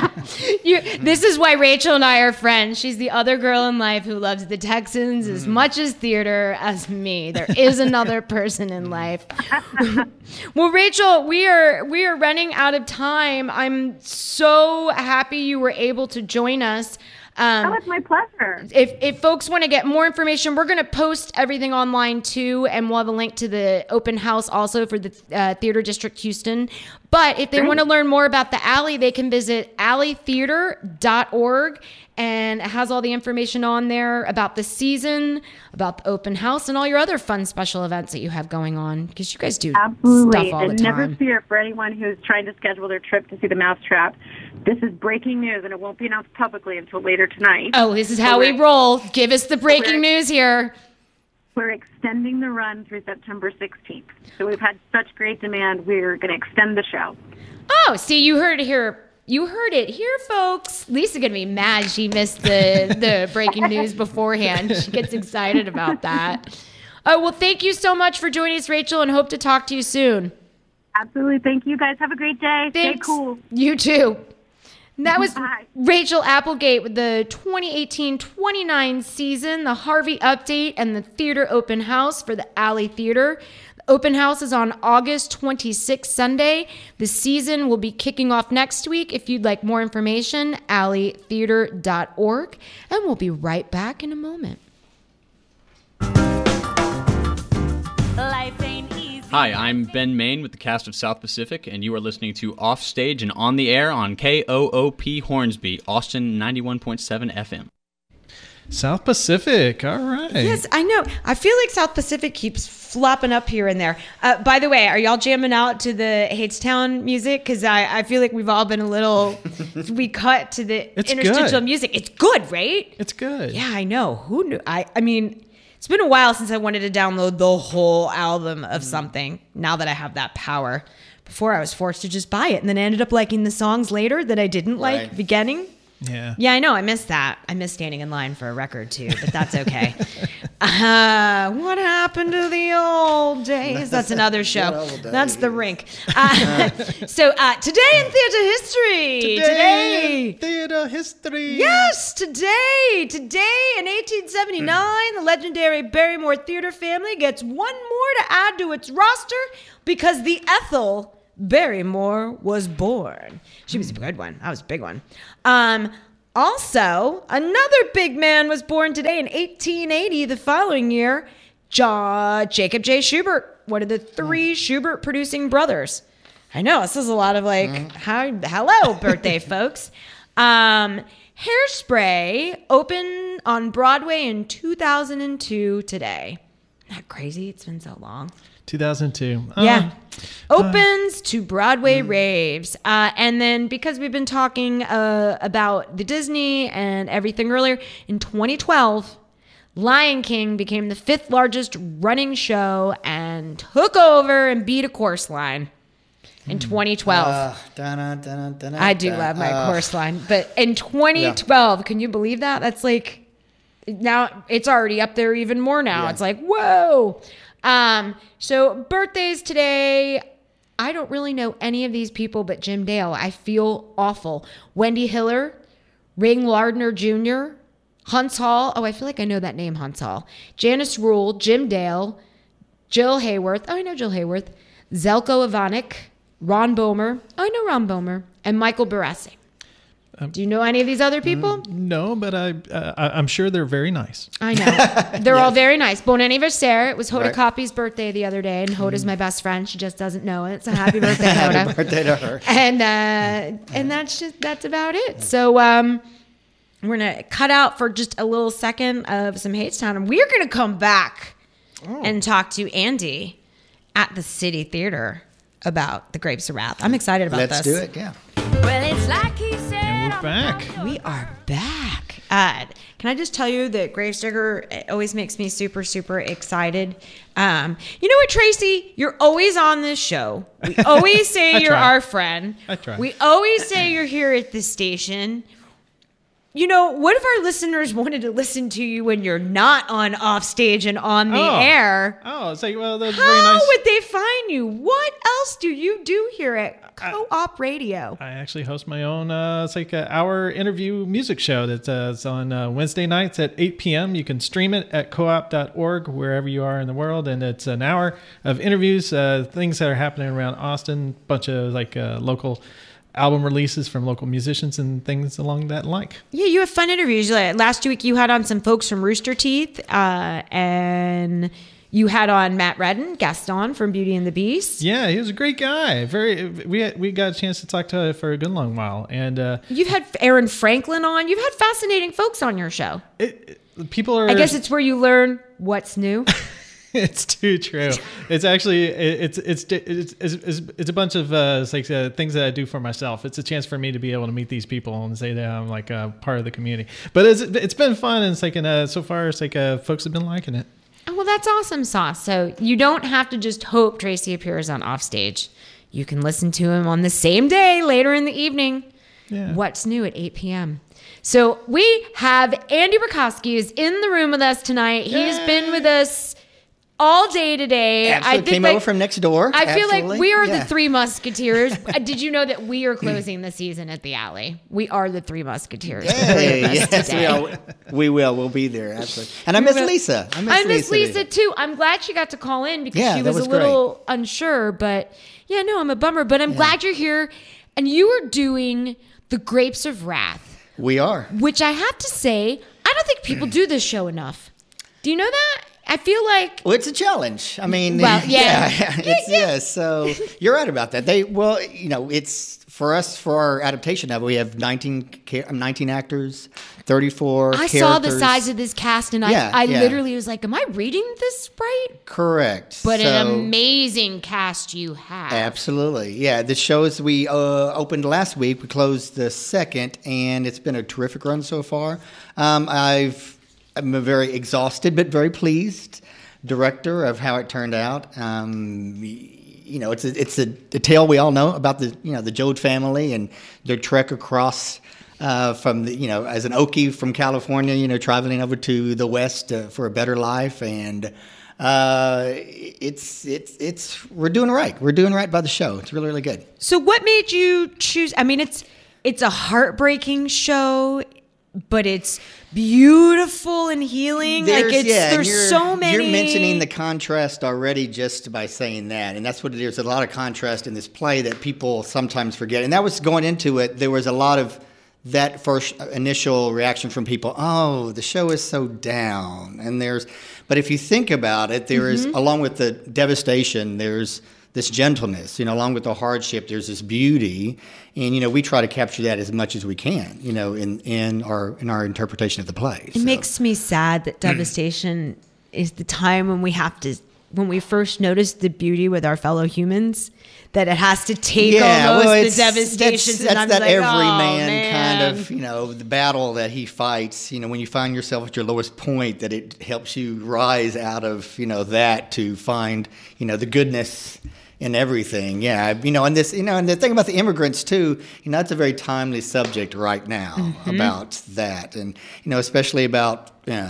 This is why Rachel and I are friends. She's the other girl in life who loves the Texans as much as theater as me. There is another person in life. Well, Rachel, we are running out of time. I'm so happy you were able to join us. It's my pleasure. If folks want to get more information, we're going to post everything online too, and we'll have a link to the open house also for the Theater District Houston. But if they want to learn more about the Alley, they can visit alleytheater.org, and it has all the information on there about the season, about the open house, and all your other fun special events that you have going on, because you guys do stuff all the time. And never fear, for anyone who's trying to schedule their trip to see the Mousetrap, this is breaking news, and it won't be announced publicly until later tonight. Oh, this is how we roll. Give us the breaking news here. We're extending the run through September 16th. So we've had such great demand, we're going to extend the show. Oh, see, you heard it here. You heard it here, folks. Lisa's going to be mad she missed the breaking news beforehand. She gets excited about that. Oh, well, thank you so much for joining us, Rachel, and hope to talk to you soon. Absolutely. Thank you, guys. Have a great day. Thanks. Stay cool. You too. And that was Rachel Applegate with the 2018-29 season, the Harvey Update, and the Theater Open House for the Alley Theater. Open house is on August 26th, Sunday. The season will be kicking off next week. If you'd like more information, alleytheater.org. And we'll be right back in a moment. Life ain't easy. Hi, I'm Ben Main with the cast of South Pacific, and you are listening to Offstage and On the Air on KOOP Hornsby, Austin 91.7 FM. South Pacific, all right. Yes, I know. I feel like South Pacific keeps flopping up here and there. By the way, are y'all jamming out to the Hadestown music? Because I feel like we've all been a little... we cut to the interstitial music. It's good, right? It's good. Yeah, I know. Who knew? I mean, it's been a while since I wanted to download the whole album of something, now that I have that power. Before, I was forced to just buy it, and then I ended up liking the songs later that I didn't like beginning. Yeah. Yeah, I know. I miss that. I miss standing in line for a record too, but that's okay. What happened to the old days? That's another show. That's the Rink. So today in theater history. Today in theater history. Yes, today in 1879, the legendary Barrymore Theater family gets one more to add to its roster because the Ethel Barrymore was born. She was a good one. That was a big one. Also, another big man was born today in 1880, the following year, Jacob J. Schubert, one of the three Schubert producing brothers. I know, this is a lot of hello, birthday folks. Hairspray opened on Broadway in 2002 today. Isn't that crazy? It's been so long. 2002. Yeah. Opens to Broadway raves. And then because we've been talking about the Disney and everything earlier, in 2012, Lion King became the 5th largest running show and took over and beat A Chorus Line in 2012. I do love my chorus line. But in 2012, can you believe that? That's like, now it's already up there even more now. Yeah. It's like, whoa. So birthdays today, I don't really know any of these people but Jim Dale. I feel awful. Wendy Hiller, Ring Lardner Jr., Hunts Hall. Oh, I feel like I know that name, Hunts Hall. Janice Rule, Jim Dale, Jill Hayworth. Oh, I know Jill Hayworth. Zelko Ivanek, Ron Bomer. Oh, I know Ron Bomer. And Michael Baresi. Do you know any of these other people? No, but I'm sure they're very nice. I know. They're all very nice. Bon anniversaire. It was Hoda Kotb's birthday the other day, and Hoda's my best friend. She just doesn't know it. So happy birthday, Hoda. Happy birthday to her. And that's about it. So we're going to cut out for just a little second of some Hadestown, and we're going to come back and talk to Andy at the City Theater about The Grapes of Wrath. I'm excited about this. Let's do it, yeah. Well, it's like he said. And we're back. We are back. Can I just tell you that Gravedigger always makes me super, super excited. You know what, Tracy? You're always on this show. We always say you're our friend. I try. We always say you're here at this station. You know, what if our listeners wanted to listen to you when you're not on Offstage and on the air? Oh, it's like, well, that's very nice. How would they find you? What else do you do here at Co-op Radio? I actually host my own, it's like an hour interview music show that's on Wednesday nights at 8 p.m. You can stream it at coop.org, wherever you are in the world. And it's an hour of interviews, things that are happening around Austin, bunch of local album releases from local musicians and things along that like. Yeah, you have fun interviews. Last week you had on some folks from Rooster Teeth, and you had on Matt Redden, Gaston from Beauty and the Beast. Yeah, he was a great guy. We got a chance to talk to him for a good long while. And you've had Aaron Franklin on. You've had fascinating folks on your show. People are. I guess it's where you learn what's new. It's too true. It's actually it's a bunch of things that I do for myself. It's a chance for me to be able to meet these people and say that I'm like a part of the community. But it's been fun, and it's like so far it's like folks have been liking it. Oh, well, that's awesome, Sauce. So you don't have to just hope Tracy appears on Offstage. You can listen to him on the same day later in the evening. Yeah. What's new at 8 p.m. So we have Andy Bukowski is in the room with us tonight. He's been with us all day today. Absolutely. I think Came over from next door. I feel like we are Yeah. the Three Musketeers. Did you know that we are closing the season at the Alley? We are the Three Musketeers. Hey, The three of us yes, today. we will. We'll be there. Absolutely. And I miss Lisa. I miss Lisa too. I'm glad she got to call in because Yeah, she that was a was little unsure. But yeah, no, I'm a bummer. But I'm glad you're here. And you are doing The Grapes of Wrath, We are. which I have to say, I don't think people do this show enough. Do you know that? I feel like Well, it's a challenge. I mean, Well, yeah. So you're right about that. It's for us for our adaptation of it. We have 19 actors, 34 I characters. saw the size of this cast and Yeah, I yeah. literally was like, am I reading this right? Correct. But an So- amazing cast you have. Absolutely. Yeah, the shows we opened last week, we closed the second, and it's been a terrific run so far. I'm a very exhausted but very pleased director of how it turned out. It's a tale we all know about the Jode family and their trek across from as an Okie from California, traveling over to the West for a better life, and we're doing right. We're doing right by the show. It's really, really good. So what made you choose? I mean, it's a heartbreaking show, but it's beautiful and healing. There's so many. You're mentioning the contrast already just by saying that, and that's what it is. There's a lot of contrast in this play that people sometimes forget, and that was going into it. There was a lot of that first initial reaction from people. Oh, the show is so down, but if you think about it, there is, along with the devastation, there's this gentleness, along with the hardship, there's this beauty, and we try to capture that as much as we can, in our interpretation of the play. It makes me sad that devastation is the time when we first notice the beauty with our fellow humans, that it has to take almost the devastations. That's and I'm that like, everyman kind man. of, the battle that he fights. When you find yourself at your lowest point, that it helps you rise out of that to find the goodness in everything. Yeah, and this, and the thing about the immigrants too, that's a very timely subject right now about that, and especially about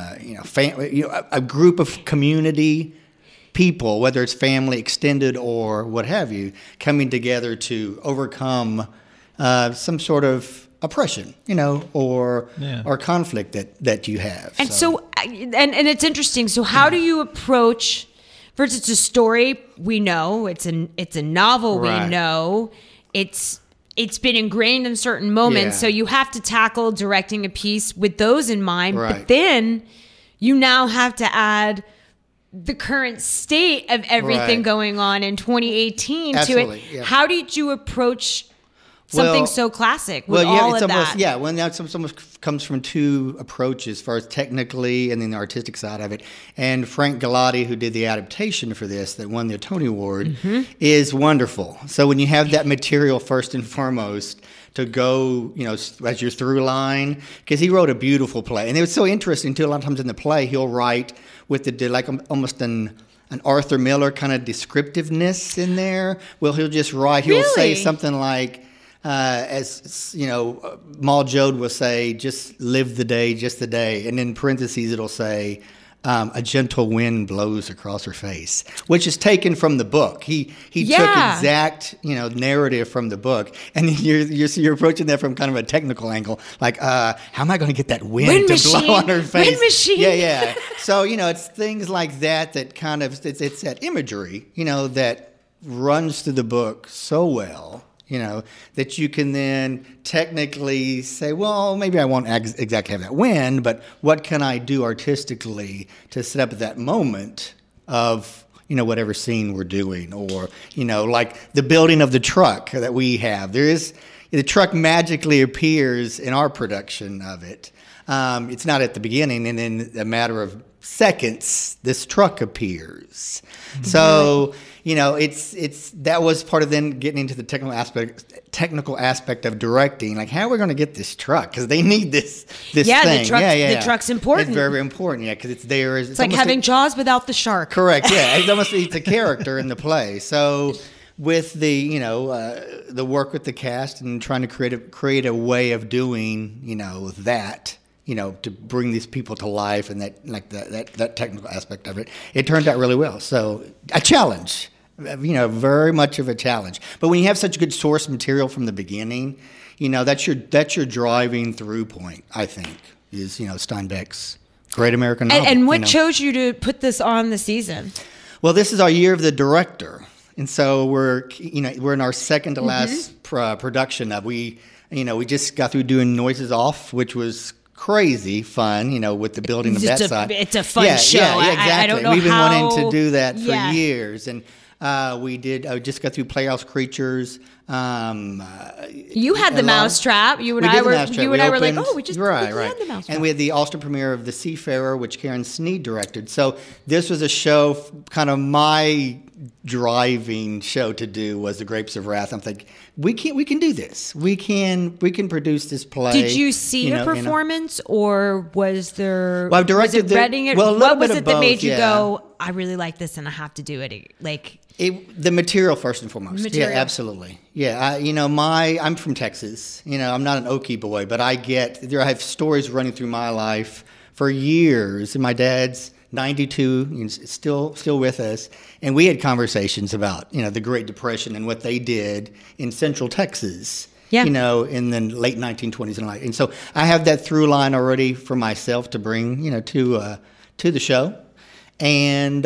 a group of community people, whether it's family, extended, or what have you, coming together to overcome some sort of oppression, or conflict that you have. And so and it's interesting. So how do you approach? First, it's a story we know. It's a novel we know. It's been ingrained in certain moments. Yeah. So you have to tackle directing a piece with those in mind. Right. But then you now have to add the current state of everything going on in 2018 Absolutely, to it. yeah. How did you approach something so classic with all of that? Yeah, when that's almost comes from two approaches, as far as technically and then the artistic side of it. And Frank Galati, who did the adaptation for this, that won the Tony Award, is wonderful. So when you have that material first and foremost to go, as your through line, because he wrote a beautiful play. And it was so interesting, too, a lot of times in the play, he'll write with almost an Arthur Miller kind of descriptiveness in there. Well, he'll just write, he'll say something like, Maul Jode will say, just live the day, just the day. And in parentheses, it'll say, a gentle wind blows across her face, which is taken from the book. He took exact, narrative from the book. And you're approaching that from kind of a technical angle. Like, how am I going to get that wind to blow on her face? Wind machine. Yeah. So, it's things like that kind of, it's that imagery, that runs through the book so well. That you can then technically say, well, maybe I won't exactly have that win, but what can I do artistically to set up that moment of, whatever scene we're doing, or, like the building of the truck that we have. The truck magically appears in our production of it. It's not at the beginning, and in a matter of seconds, this truck appears. So, it's that was part of then getting into the technical aspect of directing. Like, how are we going to get this truck? Because they need this thing. The truck's important. It's very, very important. Yeah, because it's there. It's like having Jaws without the shark. Correct. Yeah, it's a character in the play. So with the the work with the cast and trying to create a way of doing that to bring these people to life and that technical aspect of it. It turned out really well. So a challenge, very much of a challenge. But when you have such good source material from the beginning, that's your driving through point, I think, is, Steinbeck's Great American Novel. And what chose you to put this on the season? Well, this is our year of the director. And so we're in our second to last production of, we just got through doing Noises Off, which was crazy fun, with the building of that side. It's a fun show. Yeah, exactly. I don't know We've been how... wanting to do that for years. And we did, I just got through Playhouse Creatures. You had the Mousetrap. You and I were like, oh, we just had the Mousetrap. And we had the Ulster premiere of The Seafarer, which Karen Sneed directed. So this was a show, kind of my driving show to do was The Grapes of Wrath. I'm thinking, we can do this. We can produce this play. Did you see a performance, or was there? Well, I directed reading it. Well, what was it that made you go, I really like this and I have to do it? The material first and foremost. Material. Yeah, absolutely. Yeah, I'm from Texas. I'm not an Okie boy, but I have stories running through my life for years. And my dad's 92, still with us, and we had conversations about the Great Depression and what they did in Central Texas. Yeah. In the late 1920s and so I have that through line already for myself to bring to the show, and.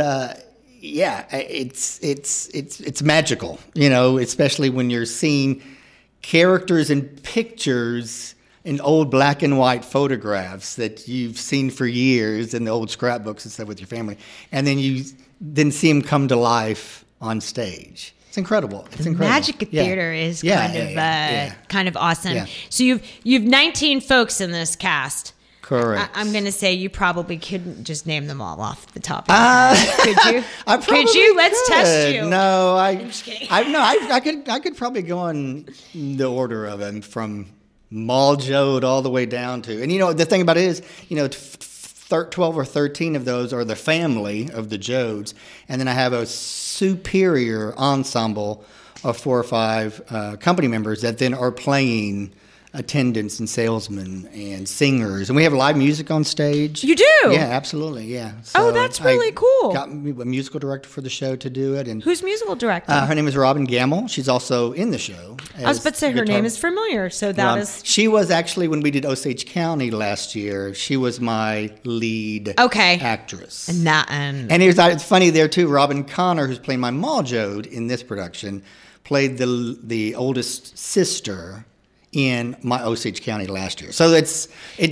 It's magical, especially when you're seeing characters and pictures in old black and white photographs that you've seen for years in the old scrapbooks and stuff with your family, and then you see them come to life on stage. It's incredible. It's incredible. Magic of theater is kind of awesome. Yeah. So you've 19 folks in this cast. Correct. I'm going to say you probably couldn't just name them all off the top of your head. Could you? Could you? Let's test you. No, I'm just kidding. I could probably go on the order of them from Mall Jode all the way down to, and the thing about it is, 12 or 13 of those are the family of the Jodes, and then I have a superior ensemble of 4 or 5 company members that then are playing attendants and salesmen and singers, and we have live music on stage. You do? Yeah, absolutely. Yeah. So that's really cool. Got a musical director for the show to do it. And who's musical director? Her name is Robin Gamble. She's also in the show. I was about to say her name is familiar. So that is. She was actually, when we did Osage County last year, she was my lead actress. And it's funny there too. Robin Connor, who's playing my Ma Jode in this production, played the oldest sister in my Osage County last year. So it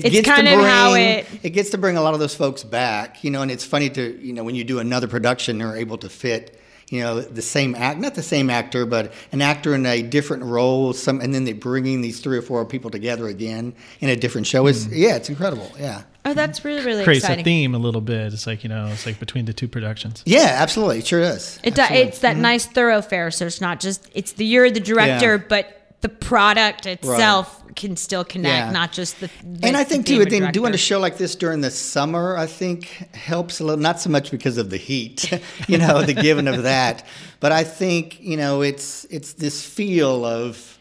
gets to bring a lot of those folks back, and it's funny to, when you do another production, they're able to fit, the same not the same actor, but an actor in a different role, and then they're bringing these 3 or 4 people together again in a different show. It's incredible. Yeah. Oh, that's really, really creates exciting. A theme a little bit. It's like, it's like between the 2 productions. Yeah, absolutely. It sure is. It's that nice thoroughfare. So it's not just, you're the director, but the product itself can still connect, not just the and I think too, doing a show like this during the summer, I think helps a little. Not so much because of the heat, the giving of that, but I think it's this feel of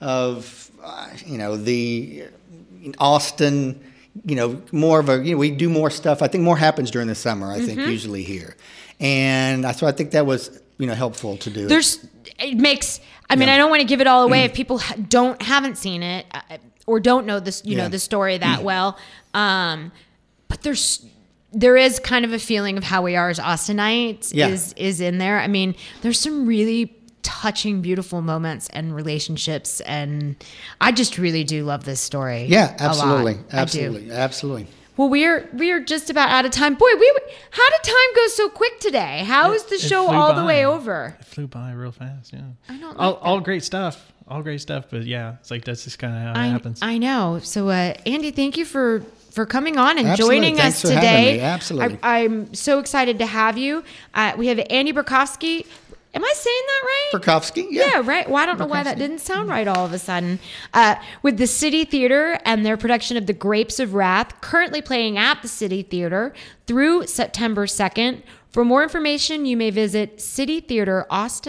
the Austin. More of a we do more stuff. I think more happens during the summer. I think usually here, and so I think that was helpful to do. It makes. I mean, I don't want to give it all away if people haven't seen it or don't know this, the story that well. But there is kind of a feeling of how we are as Austinites is in there. I mean, there's some really touching, beautiful moments and relationships, and I just really do love this story. Yeah, absolutely, absolutely. Well, we are just about out of time. Boy, how did time go so quick today? How is the show all the way over? It flew by real fast, yeah. I don't all great stuff. All great stuff, but yeah, it's like that's just kind of how it happens. I know. So, Andy, thank you for coming on and joining us today. Absolutely. I'm so excited to have you. We have Andy Burkowski. Am I saying that right? Burkowski, yeah. Yeah, right. Well, I don't know why that didn't sound right all of a sudden. With the City Theater and their production of The Grapes of Wrath, currently playing at the City Theater through September 2nd. For more information, you may visit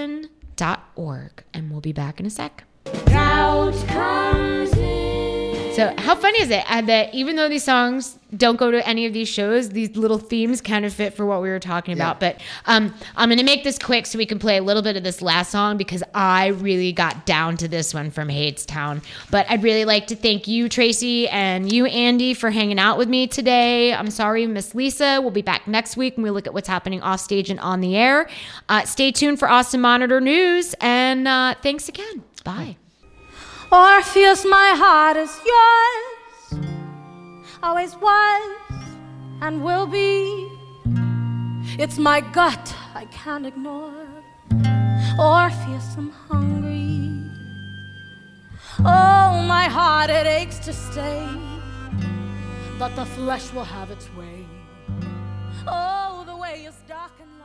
citytheateraustin.org. And we'll be back in a sec. Drought comes in. So how funny is it that even though these songs don't go to any of these shows, these little themes kind of fit for what we were talking about. But I'm going to make this quick so we can play a little bit of this last song because I really got down to this one from Hadestown. But I'd really like to thank you, Tracy, and you, Andy, for hanging out with me today. I'm sorry, Miss Lisa. We'll be back next week when we look at what's happening off stage and on the air. Stay tuned for Austin Monitor News, and thanks again. Bye. Orpheus, my heart is yours, always was and will be. It's my gut I can't ignore. Orpheus, I'm hungry. Oh, my heart, it aches to stay, but the flesh will have its way. Oh, the way is dark and